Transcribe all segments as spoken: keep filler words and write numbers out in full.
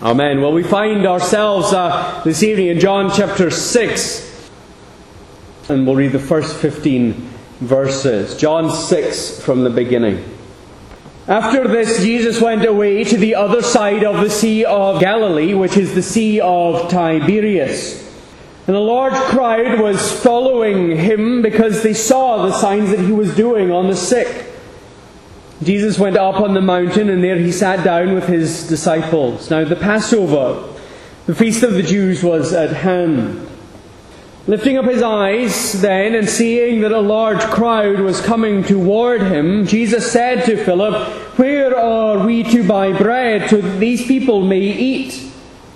Amen. Well, we find ourselves uh, this evening in John chapter six, and we'll read the first fifteen verses. John six from the beginning. After this, Jesus went away to the other side of the Sea of Galilee, which is the Sea of Tiberias. And a large crowd was following him because they saw the signs that he was doing on the sick. Jesus went up on the mountain, and there he sat down with his disciples. Now the Passover, the feast of the Jews, was at hand. Lifting up his eyes then, and seeing that a large crowd was coming toward him, Jesus said to Philip, "Where are we to buy bread so that these people may eat?"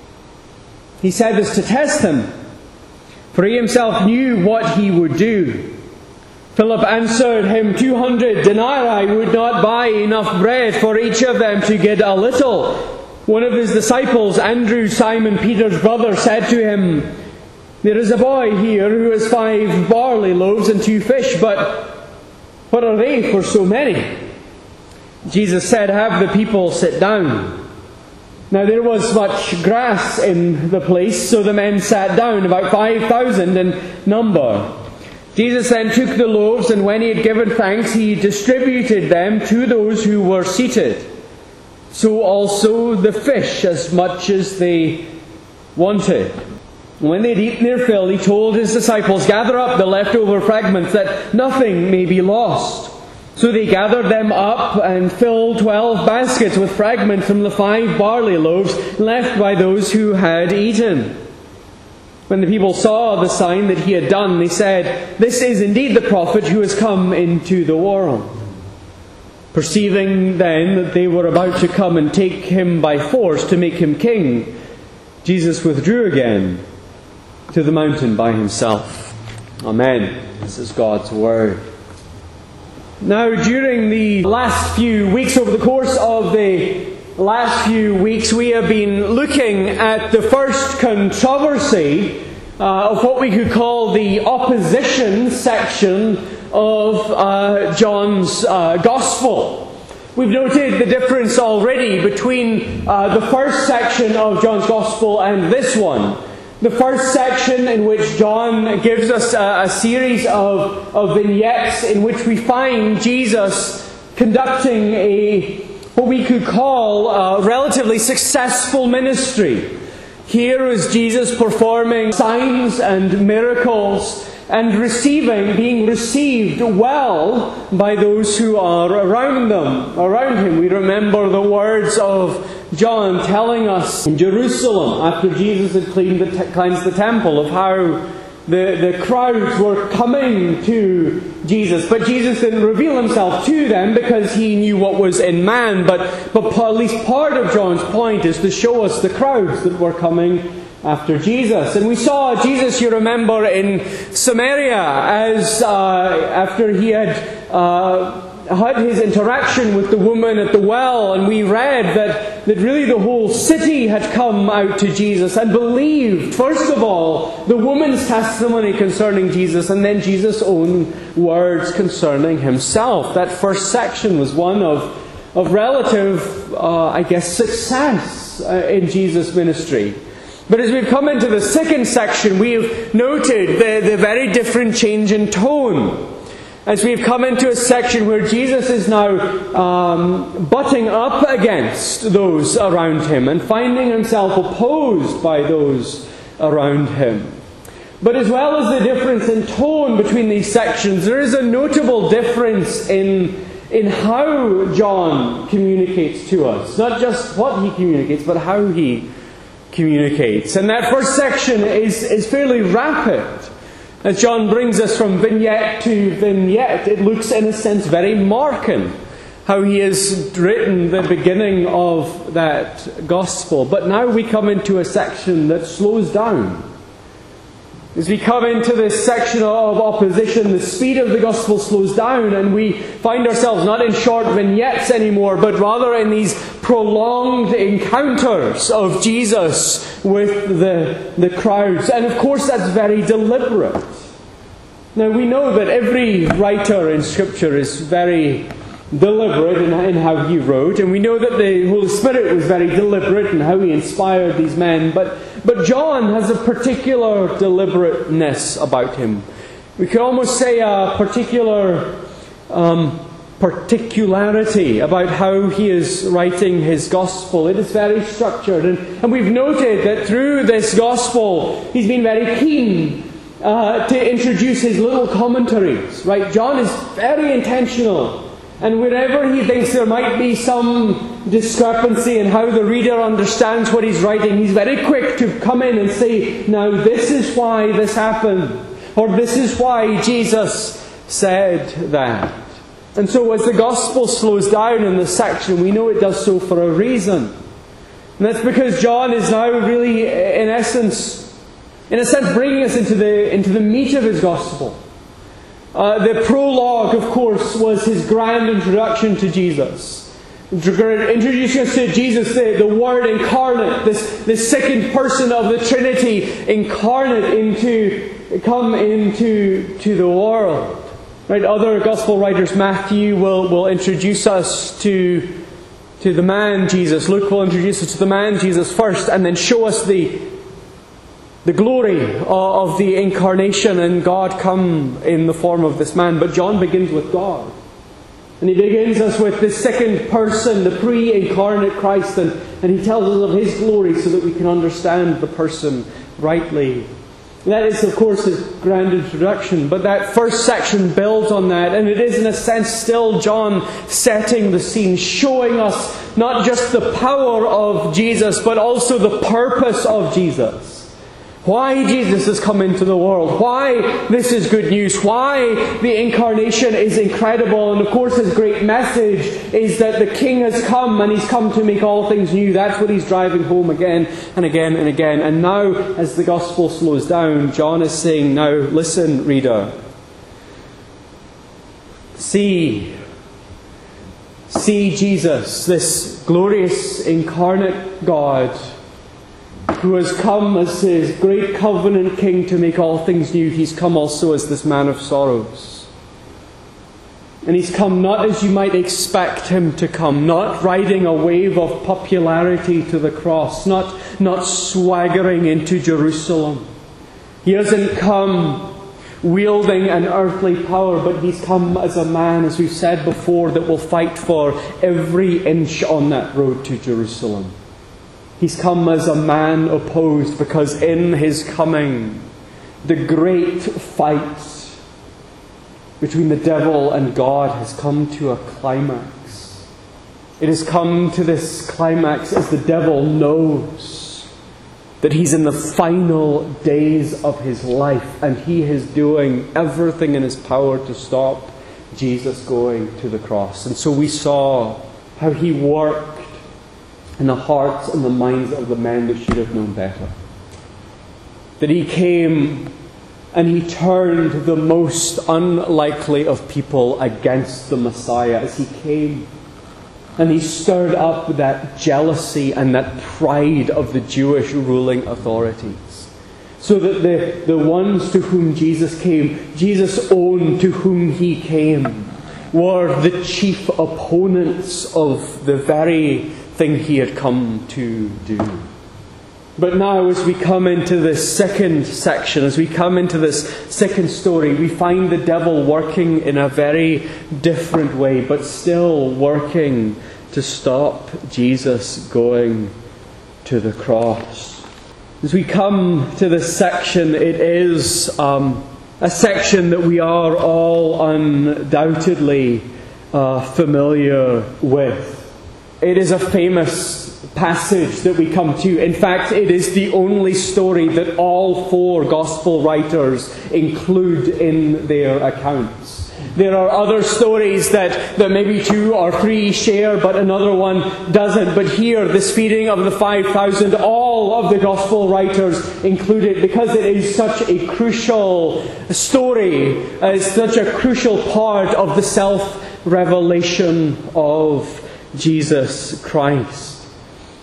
He said this to test him, for he himself knew what he would do. Philip answered him, two hundred denarii would not buy enough bread for each of them to get a little. One of his disciples, Andrew, Simon Peter's brother, said to him, "There is a boy here who has five barley loaves and two fish, but what are they for so many?" Jesus said, "Have the people sit down." Now there was much grass in the place, so the men sat down, about five thousand in number. Jesus then took the loaves, and when he had given thanks, he distributed them to those who were seated. So also the fish, as much as they wanted. When they had eaten their fill, he told his disciples, "Gather up the leftover fragments, that nothing may be lost." So they gathered them up and filled twelve baskets with fragments from the five barley loaves left by those who had eaten. When the people saw the sign that he had done, they said, "This is indeed the prophet who has come into the world." Perceiving then that they were about to come and take him by force to make him king, Jesus withdrew again to the mountain by himself. Amen. This is God's word. Now, during the last few weeks, over the course of the last few weeks, we have been looking at the first controversy uh, of what we could call the opposition section of uh, John's uh, Gospel. We've noted the difference already between uh, the first section of John's Gospel and this one. The first section, in which John gives us a, a series of, of vignettes in which we find Jesus conducting a what we could call a relatively successful ministry. Here is Jesus performing signs and miracles and receiving, being received well by those who are around them, around him. We remember the words of John telling us in Jerusalem, after Jesus had cleaned the te- cleansed the temple, of how the, the crowds were coming to Jesus. But Jesus didn't reveal himself to them because he knew what was in man. But, but at least part of John's point is to show us the crowds that were coming after Jesus. And we saw Jesus, you remember, in Samaria, as uh, after he had uh, had his interaction with the woman at the well, and we read that, that really the whole city had come out to Jesus and believed, first of all, the woman's testimony concerning Jesus, and then Jesus' own words concerning himself. That first section was one of, of relative, uh, I guess, success uh, in Jesus' ministry. But as we've come into the second section, we've noted the, the very different change in tone. As we've come into a section where Jesus is now um, butting up against those around him and finding himself opposed by those around him. But as well as the difference in tone between these sections, there is a notable difference in, in how John communicates to us. Not just what he communicates, but how he communicates. And that first section is, is fairly rapid. As John brings us from vignette to vignette, it looks in a sense very Markan, how he has written the beginning of that gospel. But now we come into a section that slows down. As we come into this section of opposition, the speed of the gospel slows down, and we find ourselves not in short vignettes anymore, but rather in these prolonged encounters of Jesus with the, the crowds. And of course that's very deliberate. Now we know that every writer in Scripture is very deliberate in, in how he wrote, and we know that the Holy Spirit was very deliberate in how he inspired these men, but, but John has a particular deliberateness about him. We could almost say a particular um, particularity about how he is writing his gospel. It is very structured, and, and we've noted that through this gospel he's been very keen uh, to introduce his little commentaries. Right? John is very intentional. And wherever he thinks there might be some discrepancy in how the reader understands what he's writing, he's very quick to come in and say, now this is why this happened, or this is why Jesus said that. And so as the Gospel slows down in this section, we know it does so for a reason. And that's because John is now really, in essence, in a sense, bringing us into the, into the meat of his Gospel. Uh, the prologue, of course, was his grand introduction to Jesus. Introducing us to Jesus, the, the Word incarnate, this, this second person of the Trinity incarnate into, come into to the world. Right? Other Gospel writers, Matthew will, will introduce us to, to the man Jesus. Luke will introduce us to the man Jesus first, and then show us the The glory of the incarnation and God come in the form of this man. But John begins with God. And he begins us with the second person, the pre-incarnate Christ. And, and he tells us of His glory so that we can understand the person rightly. And that is, of course, his grand introduction. But that first section builds on that. And it is, in a sense, still John setting the scene, showing us not just the power of Jesus, but also the purpose of Jesus. Why Jesus has come into the world. Why this is good news. Why the incarnation is incredible. And of course his great message is that the King has come and He's come to make all things new. That's what he's driving home again and again and again. And now as the Gospel slows down, John is saying, now listen, reader. See. See Jesus, this glorious incarnate God, who has come as His great covenant King to make all things new. He's come also as this man of sorrows. And He's come not as you might expect Him to come, not riding a wave of popularity to the cross, not, not swaggering into Jerusalem. He hasn't come wielding an earthly power, but He's come as a man, as we've said before, that will fight for every inch on that road to Jerusalem. He's come as a man opposed, because in His coming, the great fight between the devil and God has come to a climax. It has come to this climax as the devil knows that he's in the final days of his life, and he is doing everything in his power to stop Jesus going to the cross. And so we saw how he worked in the hearts and the minds of the men that should have known better. That he came and he turned the most unlikely of people against the Messiah as he came. And he stirred up that jealousy and that pride of the Jewish ruling authorities. So that the, the ones to whom Jesus came, Jesus owned to whom He came, were the chief opponents of the very thing He had come to do. But now as we come into this second section, as we come into this second story, we find the devil working in a very different way, but still working to stop Jesus going to the cross. As we come to this section, it is um, a section that we are all undoubtedly uh, familiar with. It is a famous passage that we come to. In fact, it is the only story that all four Gospel writers include in their accounts. There are other stories that, that maybe two or three share, but another one doesn't. But here, this feeding of the five thousand, all of the Gospel writers include it because it is such a crucial story. It's such a crucial part of the self-revelation of Jesus Christ.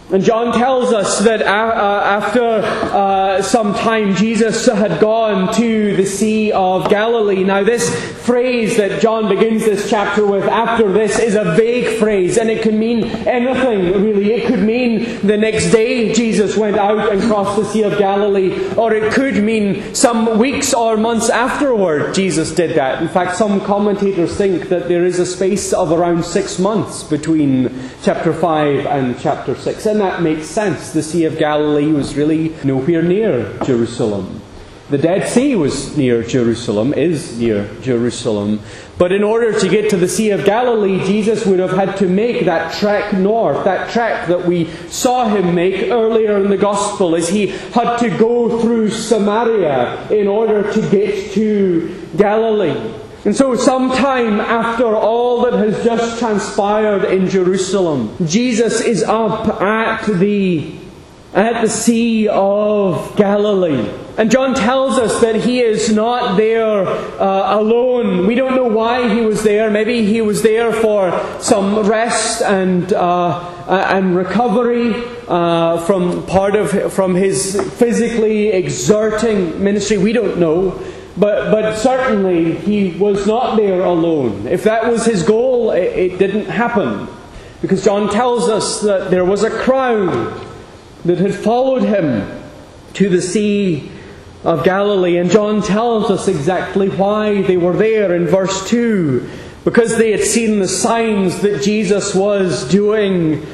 And John tells us that uh, after uh, some time Jesus had gone to the Sea of Galilee. Now this phrase that John begins this chapter with, after this, is a vague phrase, and it can mean anything really. It could mean the next day Jesus went out and crossed the Sea of Galilee, or it could mean some weeks or months afterward Jesus did that. In fact, some commentators think that there is a space of around six months between chapter five and chapter six. And that makes sense. The Sea of Galilee was really nowhere near Jerusalem. The Dead Sea was near Jerusalem, is near Jerusalem. But in order to get to the Sea of Galilee, Jesus would have had to make that trek north, that trek that we saw him make earlier in the Gospel, as he had to go through Samaria in order to get to Galilee. And so sometime after all that has just transpired in Jerusalem, Jesus is up at the, at the Sea of Galilee. And John tells us that he is not there uh, alone. We don't know why he was there. Maybe he was there for some rest and uh, and recovery uh, from part of from his physically exerting ministry. We don't know. But but certainly he was not there alone. If that was his goal, it, it didn't happen. Because John tells us that there was a crowd that had followed him to the Sea of Galilee. And John tells us exactly why they were there in verse two. Because they had seen the signs that Jesus was doing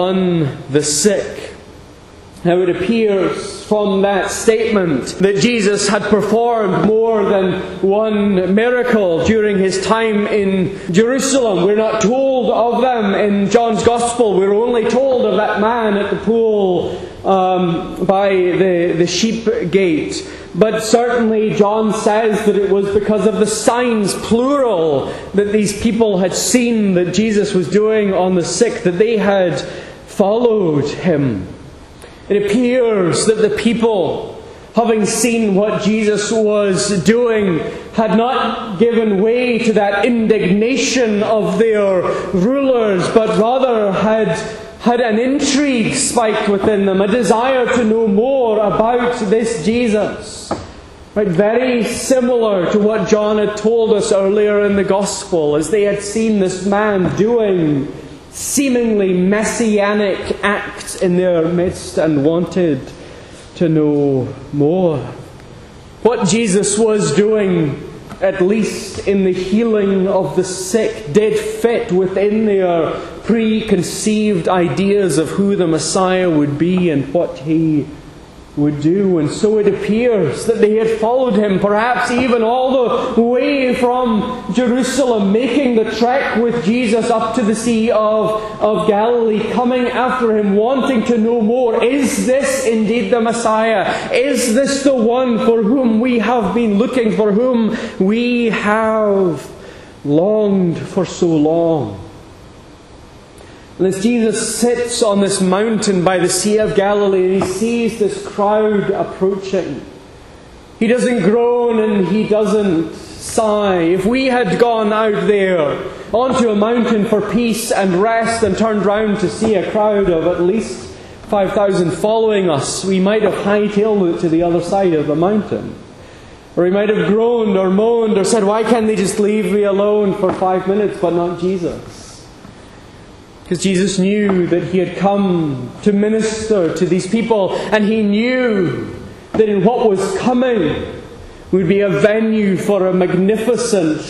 on the sick. Now it appears from that statement that Jesus had performed more than one miracle during his time in Jerusalem. We're not told of them in John's Gospel. We're only told of that man at the pool um, by the, the sheep gate. But certainly John says that it was because of the signs, plural, that these people had seen that Jesus was doing on the sick, that they had followed him. It appears that the people, having seen what Jesus was doing, had not given way to that indignation of their rulers, but rather had had an intrigue spiked within them, a desire to know more about this Jesus. Right, very similar to what John had told us earlier in the Gospel, as they had seen this man doing seemingly messianic acts in their midst and wanted to know more. What Jesus was doing, at least in the healing of the sick, did fit within their preconceived ideas of who the Messiah would be and what he would do. And so it appears that they had followed him, perhaps even all the way from Jerusalem, making the trek with Jesus up to the Sea of, of Galilee, coming after him, wanting to know more. Is this indeed the Messiah? Is this the one for whom we have been looking, for whom we have longed for so long? And as Jesus sits on this mountain by the Sea of Galilee and he sees this crowd approaching, he doesn't groan and he doesn't sigh. If we had gone out there onto a mountain for peace and rest and turned round to see a crowd of at least five thousand following us, we might have hightailed it to the other side of the mountain. Or we might have groaned or moaned or said, why can't they just leave me alone for five minutes but not Jesus? Because Jesus knew that he had come to minister to these people, and he knew that in what was coming would be a venue for a magnificent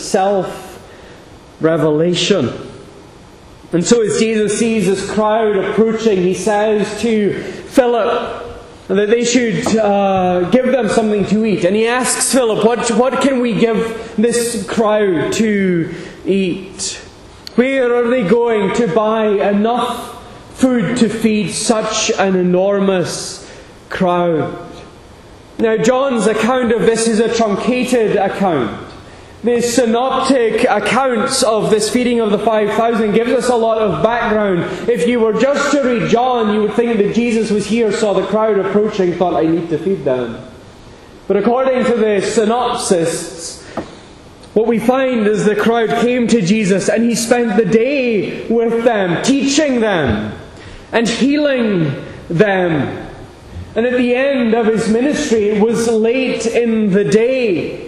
self-revelation. And so as Jesus sees this crowd approaching, he says to Philip that they should uh, give them something to eat. And he asks Philip, what, what can we give this crowd to eat? Where are they going to buy enough food to feed such an enormous crowd? Now, John's account of this is a truncated account. The synoptic accounts of this feeding of the five thousand gives us a lot of background. If you were just to read John, you would think that Jesus was here, saw the crowd approaching, thought, I need to feed them. But according to the synopsists, what we find is the crowd came to Jesus and he spent the day with them, teaching them. and healing them. And at the end of his ministry, it was late in the day.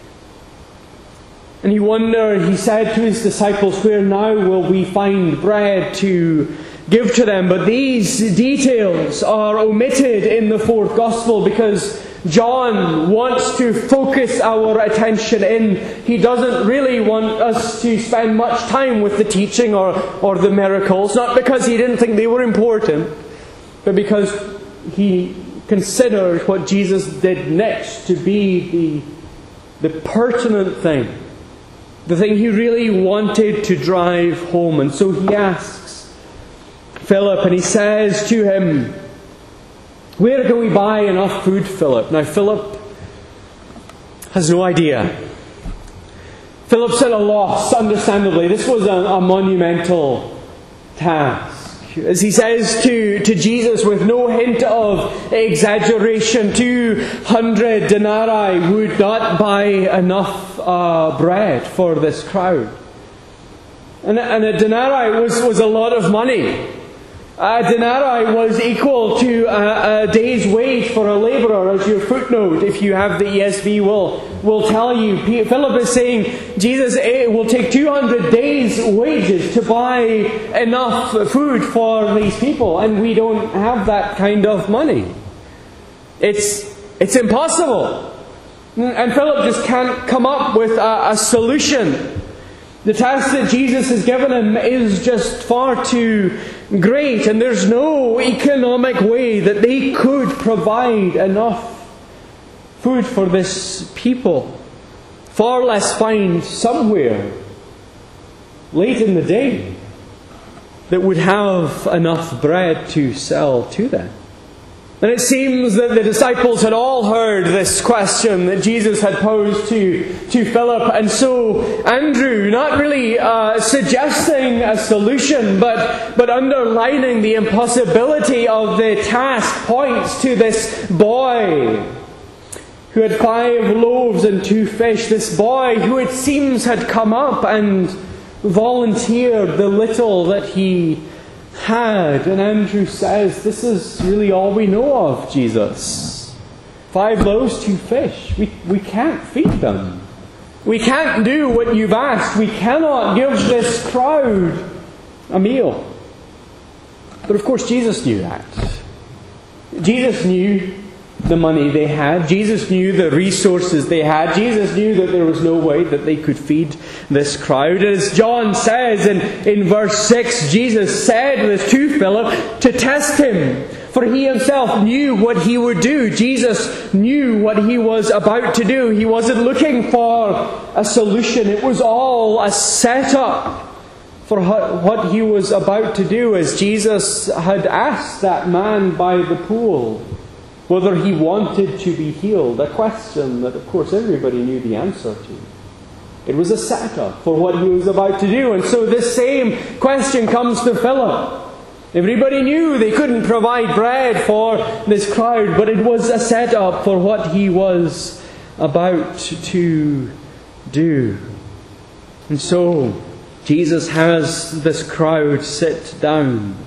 And he wondered, he said to his disciples, where now will we find bread to give to them? But these details are omitted in the fourth Gospel because John wants to focus our attention in. He doesn't really want us to spend much time with the teaching or, or the miracles, not because he didn't think they were important, but because he considered what Jesus did next to be the, the pertinent thing, the thing he really wanted to drive home. And so he asks Philip, and he says to him, where can we buy enough food, Philip? Now Philip has no idea. Philip's at a loss, understandably. This was a, a monumental task. As he says to, to Jesus with no hint of exaggeration, two hundred denarii would not buy enough uh, bread for this crowd. And, and a denarii was, was a lot of money. A denarii was equal to a, a day's wage for a labourer, as your footnote, if you have the E S V, will, will tell you. Philip is saying, Jesus, it will take two hundred days' wages to buy enough food for these people, and we don't have that kind of money. It's, it's impossible. And Philip just can't come up with a, a solution. The task that Jesus has given him is just far too great, and there's no economic way that they could provide enough food for this people. Far less find somewhere late in the day that would have enough bread to sell to them. And it seems that the disciples had all heard this question that Jesus had posed to, to Philip. And so Andrew, not really uh, suggesting a solution, but, but underlining the impossibility of the task, points to this boy who had five loaves and two fish. This boy who it seems had come up and volunteered the little that he had. And Andrew says, this is really all we know of Jesus. Five loaves, two fish. We, we can't feed them. We can't do what you've asked. We cannot give this crowd a meal. But of course Jesus knew that. Jesus knew the money they had. Jesus knew the resources they had. Jesus knew that there was no way that they could feed this crowd. As John says in, in verse six, Jesus said this to Philip to test him, for he himself knew what he would do. Jesus knew what he was about to do. He wasn't looking for a solution. It was all a setup for what he was about to do, as Jesus had asked that man by the pool whether he wanted to be healed, a question that of course everybody knew the answer to. It was a setup for what he was about to do. And so this same question comes to Philip. Everybody knew they couldn't provide bread for this crowd, but it was a setup for what he was about to do. And so Jesus has this crowd sit down,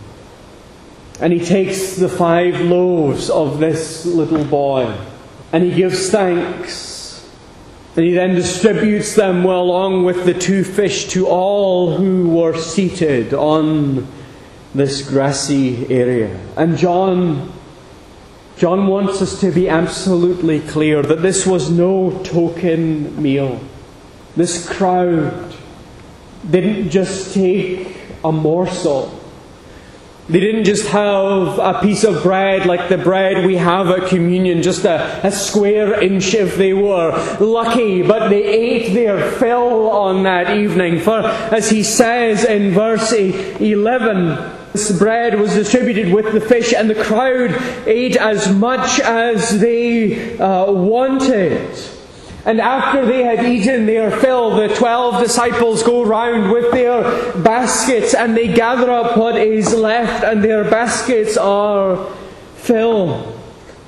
and he takes the five loaves of this little boy, and he gives thanks. And he then distributes them well, along with the two fish to all who were seated on this grassy area. And John, John wants us to be absolutely clear that this was no token meal. This crowd didn't just take a morsel. They didn't just have a piece of bread like the bread we have at communion, just a, a square inch if they were lucky, but they ate their fill on that evening. For as he says in verse eleven, this bread was distributed with the fish, and the crowd ate as much as they uh, wanted. And after they had eaten their fill, the twelve disciples go round with their baskets, and they gather up what is left, and their baskets are filled.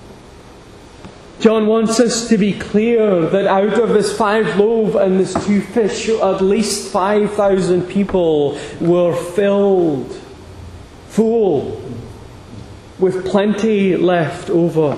John wants us to be clear that out of this five loaves and this two fish, at least five thousand people were filled, full. with plenty left over.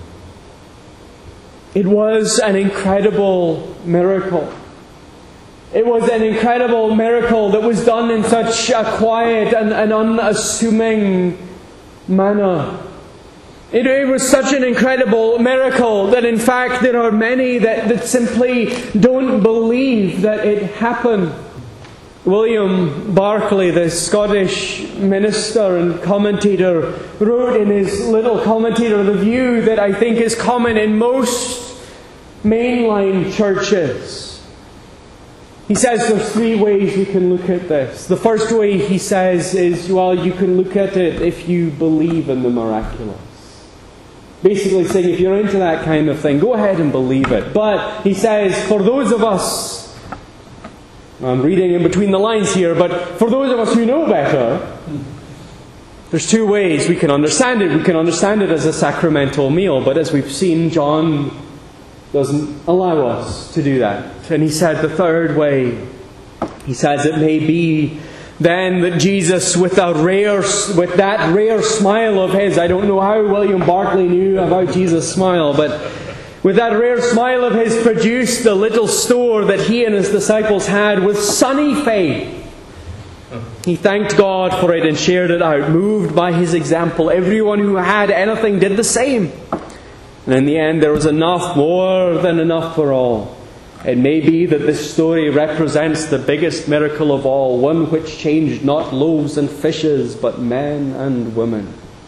It was an incredible miracle. It was an incredible miracle that was done in such a quiet and an unassuming manner. It, it was such an incredible miracle that in fact there are many that, that simply don't believe that it happened. William Barclay, the Scottish minister and commentator, wrote in his little commentator the view that I think is common in most mainline churches. He says there's three ways you can look at this. The first way, he says, is, well, you can look at it if you believe in the miraculous. Basically saying, if you're into that kind of thing, go ahead and believe it. But, he says, for those of us, I'm reading in between the lines here, but for those of us who know better, there's two ways we can understand it. We can understand it as a sacramental meal, but as we've seen, John doesn't allow us to do that. And he said the third way, he says it may be then that Jesus, with a rare, with that rare smile of his, I don't know how William Barclay knew about Jesus' smile, but with that rare smile of his, produced the little store that he and his disciples had with sunny faith. He thanked God for it and shared it out, moved by his example. Everyone who had anything did the same. And in the end there was enough, more than enough for all. It may be that this story represents the biggest miracle of all, one which changed not loaves and fishes, but men and women.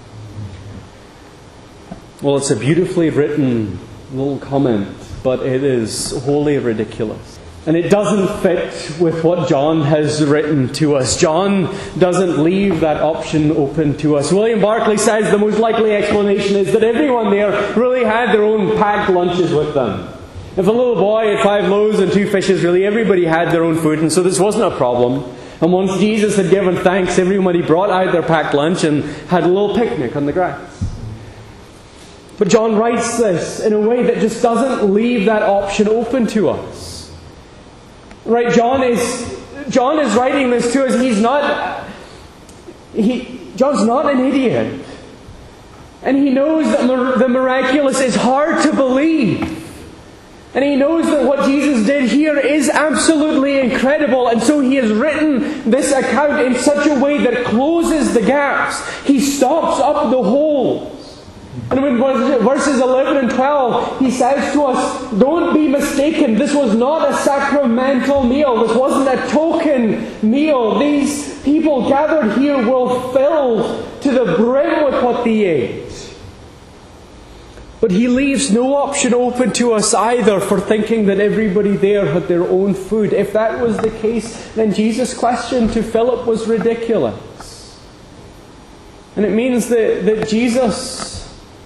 Well, it's a beautifully written little comment, but it is wholly ridiculous. And it doesn't fit with what John has written to us. John doesn't leave that option open to us. William Barclay says the most likely explanation is that everyone there really had their own packed lunches with them. If a little boy had five loaves and two fishes, really everybody had their own food, and so this wasn't a problem. And once Jesus had given thanks, everybody brought out their packed lunch and had a little picnic on the grass. But John writes this in a way that just doesn't leave that option open to us. Right, John is John is writing this to us. He's not he John's not an idiot. And he knows that the miraculous is hard to believe. And he knows that what Jesus did here is absolutely incredible. And so he has written this account in such a way that closes the gaps. He stops up the holes. And in verses eleven and twelve, he says to us, don't be mistaken, this was not a sacramental meal. This wasn't a token meal. These people gathered here were filled to the brim with what they ate. But he leaves no option open to us either for thinking that everybody there had their own food. If that was the case, then Jesus' question to Philip was ridiculous. And it means that, that Jesus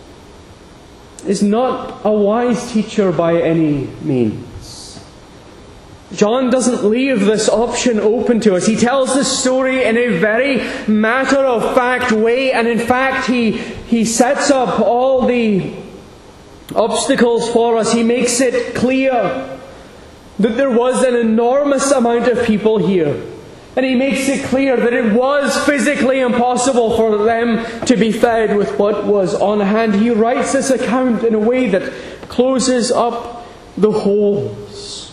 is not a wise teacher by any means. John doesn't leave this option open to us. He tells the story in a very matter-of-fact way, and in fact he, he sets up all the obstacles for us. He makes it clear that there was an enormous amount of people here. And he makes it clear that it was physically impossible for them to be fed with what was on hand. He writes this account in a way that closes up the holes.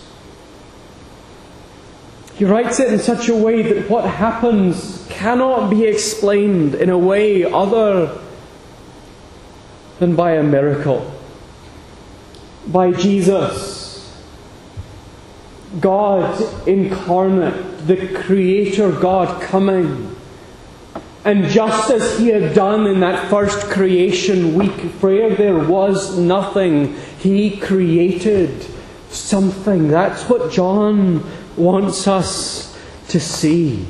He writes it in such a way that what happens cannot be explained in a way other than by a miracle. By Jesus, God incarnate, the Creator God coming. And just as He had done in that first creation week, where there was nothing, He created something. That's what John wants us to see.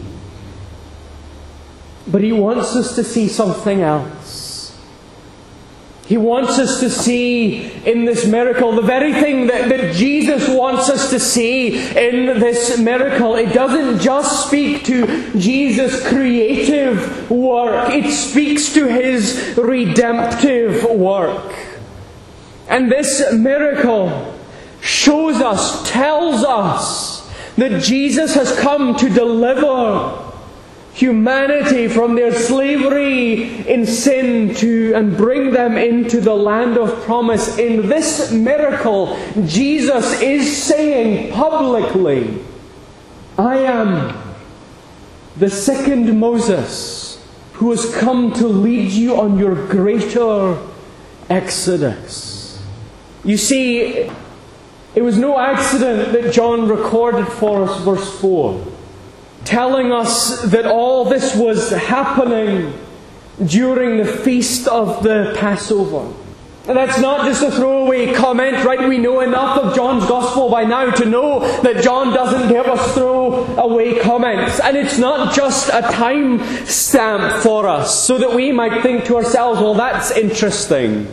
But he wants us to see something else. He wants us to see in this miracle the very thing that, that Jesus wants us to see in this miracle. It doesn't just speak to Jesus' creative work. It speaks to His redemptive work. And this miracle shows us, tells us that Jesus has come to deliver humanity from their slavery in sin to and bring them into the land of promise. In this miracle, Jesus is saying publicly, I am the second Moses who has come to lead you on your greater exodus. You see, it was no accident that John recorded for us verse four, telling us that all this was happening during the feast of the Passover. And that's not just a throwaway comment, right? We know enough of John's Gospel by now to know that John doesn't give us throwaway comments. And it's not just a time stamp for us, so that we might think to ourselves, well, that's interesting.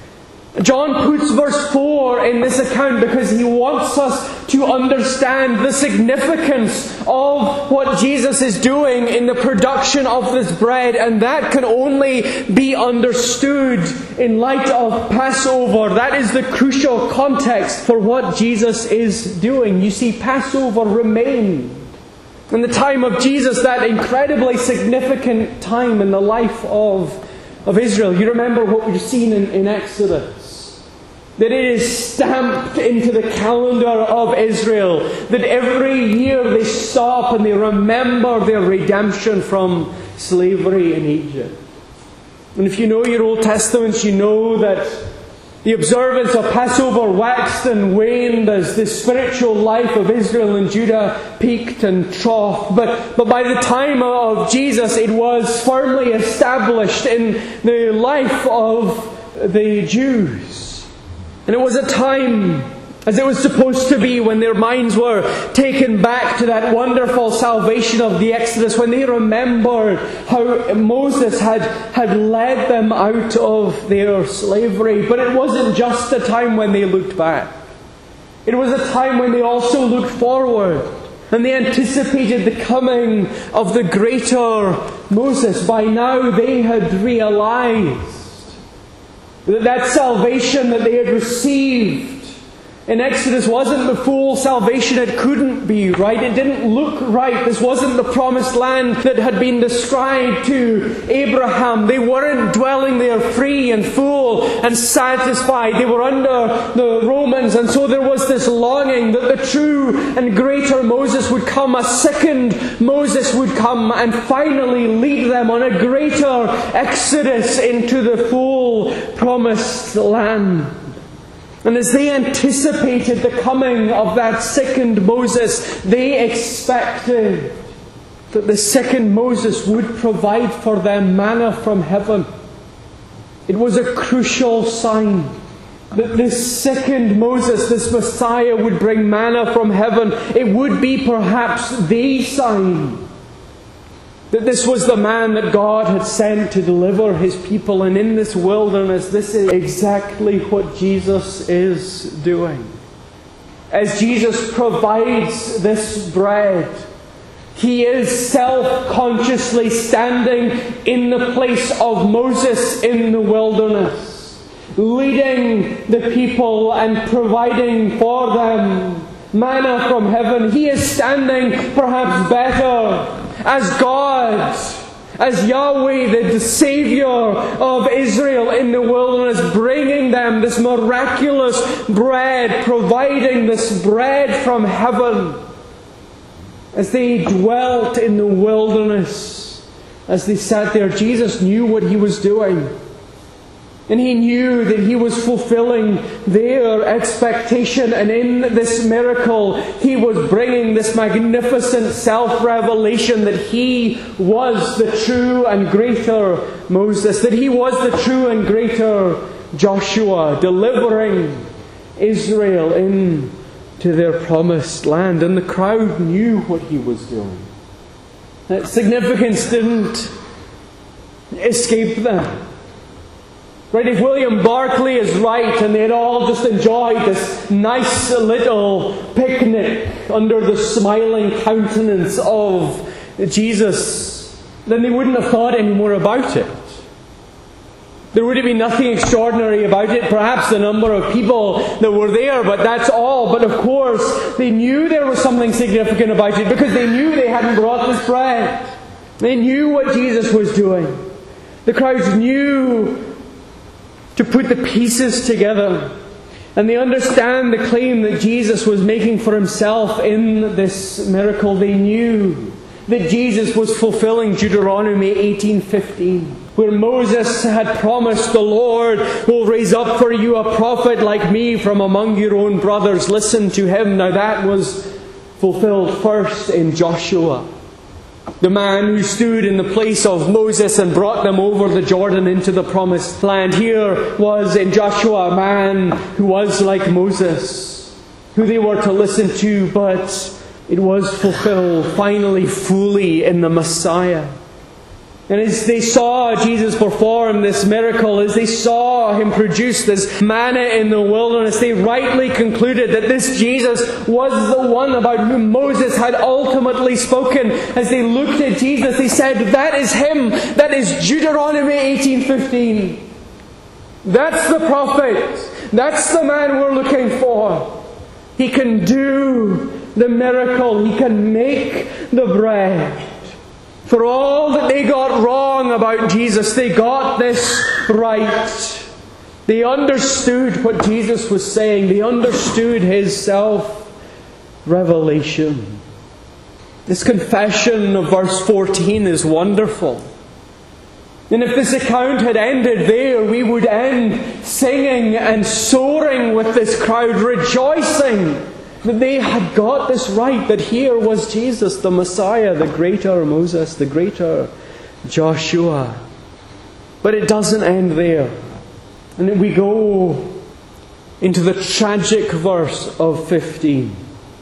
John puts verse four in this account because he wants us to understand the significance of what Jesus is doing in the production of this bread, and that can only be understood in light of Passover. That is the crucial context for what Jesus is doing. You see, Passover remained in the time of Jesus, that incredibly significant time in the life of, of Israel. You remember what we've seen in, in Exodus. That it is stamped into the calendar of Israel. That every year they stop and they remember their redemption from slavery in Egypt. And if you know your Old Testaments, you know that the observance of Passover waxed and waned as the spiritual life of Israel and Judah peaked and troughed. But, but by the time of Jesus, it was firmly established in the life of the Jews. And it was a time, as it was supposed to be, when their minds were taken back to that wonderful salvation of the Exodus, when they remembered how Moses had, had led them out of their slavery. But it wasn't just a time when they looked back. It was a time when they also looked forward. And they anticipated the coming of the greater Moses. By now they had realized that that salvation that they had received in Exodus wasn't the full salvation it couldn't be, right? It didn't look right. This wasn't the promised land that had been described to Abraham. They weren't dwelling there free and full and satisfied. They were under the Romans, and so there was this longing that the true and greater Moses would come, a second Moses would come and finally lead them on a greater exodus into the full promised land. And as they anticipated the coming of that second Moses, they expected that the second Moses would provide for them manna from heaven. It was a crucial sign that this second Moses, this Messiah, would bring manna from heaven. It would be perhaps the sign that this was the man that God had sent to deliver His people. And in this wilderness, this is exactly what Jesus is doing. As Jesus provides this bread, He is self-consciously standing in the place of Moses in the wilderness, leading the people and providing for them manna from heaven. He is standing perhaps better as God, as Yahweh, the Saviour of Israel in the wilderness, bringing them this miraculous bread, providing this bread from heaven. As they dwelt in the wilderness, as they sat there, Jesus knew what He was doing. And He knew that He was fulfilling their expectation. And in this miracle, He was bringing this magnificent self-revelation that He was the true and greater Moses, that He was the true and greater Joshua, delivering Israel into their promised land. And the crowd knew what He was doing. That significance didn't escape them. Right, if William Barclay is right and they'd all just enjoyed this nice little picnic under the smiling countenance of Jesus, then they wouldn't have thought any more about it. There would have been nothing extraordinary about it, perhaps the number of people that were there, but that's all. But of course, they knew there was something significant about it because they knew they hadn't brought this bread. They knew what Jesus was doing. The crowds knew to put the pieces together. And they understand the claim that Jesus was making for himself in this miracle. They knew that Jesus was fulfilling Deuteronomy eighteen fifteen, where Moses had promised, the Lord will raise up for you a prophet like me from among your own brothers. Listen to him. Now that was fulfilled first in Joshua, the man who stood in the place of Moses and brought them over the Jordan into the promised land. Here was in Joshua a man who was like Moses, who they were to listen to, but it was fulfilled finally fully in the Messiah. And as they saw Jesus perform this miracle, as they saw him produce this manna in the wilderness, they rightly concluded that this Jesus was the one about whom Moses had ultimately spoken. As they looked at Jesus, they said, that is him. That is Deuteronomy eighteen fifteen. That's the prophet. That's the man we're looking for. He can do the miracle. He can make the bread. For all that they got wrong about Jesus, they got this right. They understood what Jesus was saying. They understood his self-revelation. This confession of verse fourteen is wonderful. And if this account had ended there, we would end singing and soaring with this crowd, rejoicing that they had got this right, that here was Jesus, the Messiah, the greater Moses, the greater Joshua. But it doesn't end there. And we go into the tragic verse of fifteen.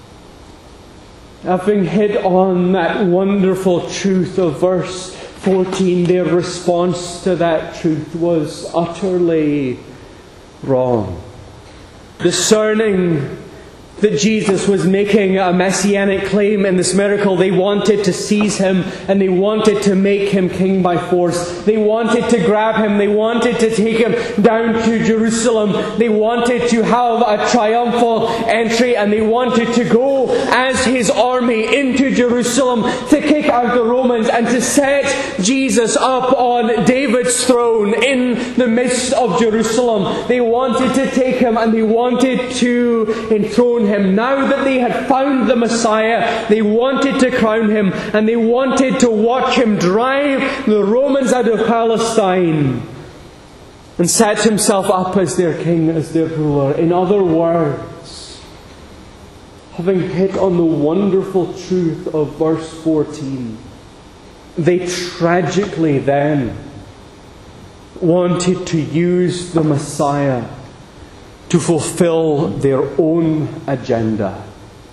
Having hit on that wonderful truth of verse fourteen, their response to that truth was utterly wrong. Discerning that Jesus was making a messianic claim in this miracle, they wanted to seize him and they wanted to make him king by force. They wanted to grab him. They wanted to take him down to Jerusalem. They wanted to have a triumphal entry, and they wanted to go as his army into Jerusalem to kick out the Romans and to set Jesus up on David's throne in the midst of Jerusalem. They wanted to take him and they wanted to enthrone him. Now that they had found the Messiah, they wanted to crown him, and they wanted to watch him drive the Romans out of Palestine and set himself up as their king, as their ruler. In other words, having hit on the wonderful truth of verse fourteen, they tragically then wanted to use the Messiah to fulfill their own agenda,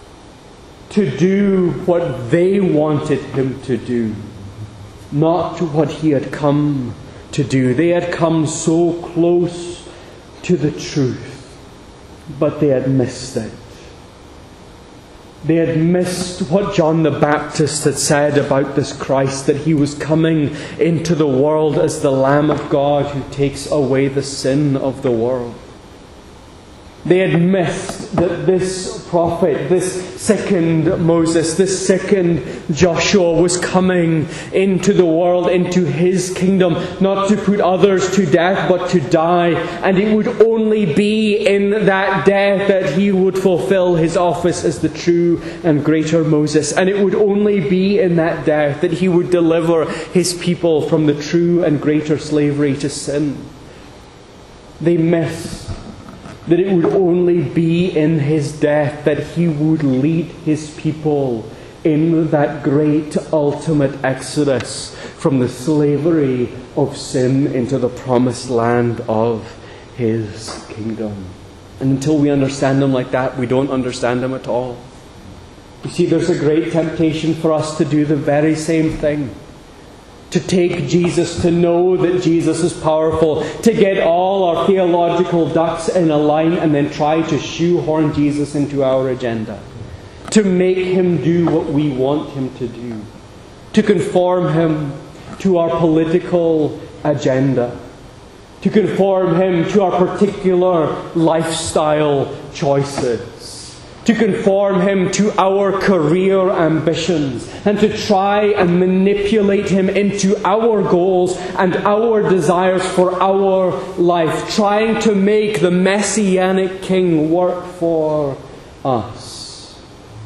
to do what they wanted him to do, not what he had come to do. They had come so close to the truth, but they had missed it. They had missed what John the Baptist had said about this Christ, that he was coming into the world as the Lamb of God who takes away the sin of the world. They had missed that this prophet, this second Moses, this second Joshua was coming into the world, into his kingdom, not to put others to death, but to die. And it would only be in that death that he would fulfill his office as the true and greater Moses. And it would only be in that death that he would deliver his people from the true and greater slavery to sin. They missed that it would only be in his death that he would lead his people in that great ultimate exodus from the slavery of sin into the promised land of his kingdom. And until we understand him like that, we don't understand him at all. You see, there's a great temptation for us to do the very same thing. To take Jesus, to know that Jesus is powerful, to get all our theological ducks in a line and then try to shoehorn Jesus into our agenda. To make him do what we want him to do. To conform him to our political agenda. To conform him to our particular lifestyle choices. to conform him to our career ambitions, and to try and manipulate him into our goals and our desires for our life, trying to make the Messianic King work for us.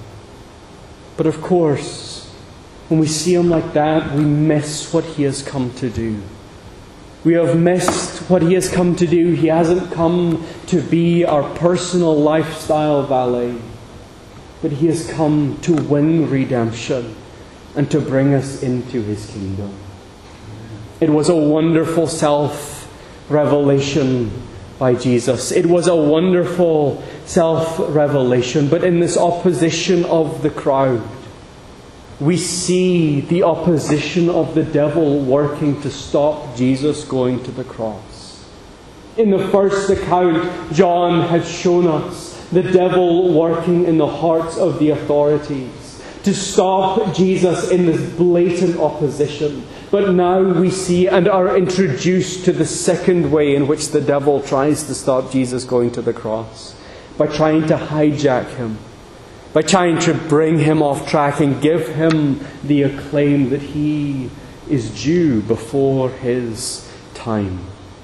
But of course, when we see him like that, we miss what he has come to do. We have missed what he has come to do. He hasn't come to be our personal lifestyle valet, but he has come to win redemption and to bring us into his kingdom. It was a wonderful self-revelation by Jesus. It was a wonderful self-revelation, but in this opposition of the crowd, we see the opposition of the devil working to stop Jesus going to the cross. In the first account, John had shown us the devil working in the hearts of the authorities to stop Jesus in this blatant opposition. But now we see and are introduced to the second way in which the devil tries to stop Jesus going to the cross, by trying to hijack him, by trying to bring him off track and give him the acclaim that he is due before his time.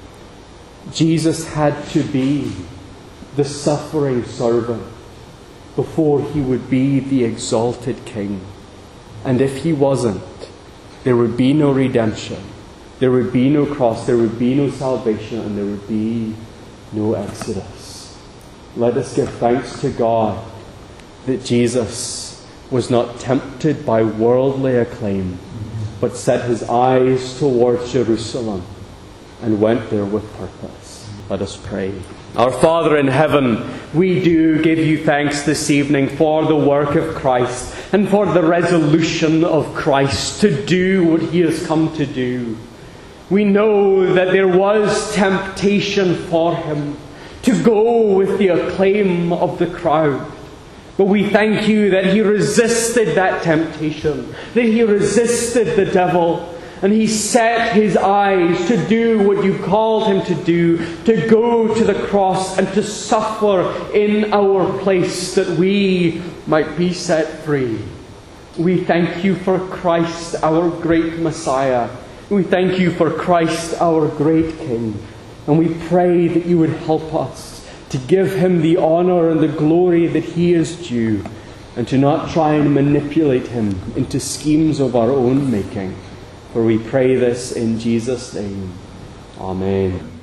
Jesus had to be the suffering servant before he would be the exalted king. And if he wasn't, there would be no redemption, there would be no cross, there would be no salvation, and there would be no exodus. Let us give thanks to God that Jesus was not tempted by worldly acclaim, but set his eyes towards Jerusalem and went there with purpose. Let us pray. Our Father in heaven, we do give you thanks this evening for the work of Christ and for the resolution of Christ to do what he has come to do. We know that there was temptation for him to go with the acclaim of the crowd. But we thank you that he resisted that temptation, that he resisted the devil, and he set his eyes to do what you called him to do, to go to the cross and to suffer in our place that we might be set free. We thank you for Christ, our great Messiah. We thank you for Christ, our great King. And we pray that you would help us to give him the honour and the glory that he is due, and to not try and manipulate him into schemes of our own making. For we pray this in Jesus' name. Amen.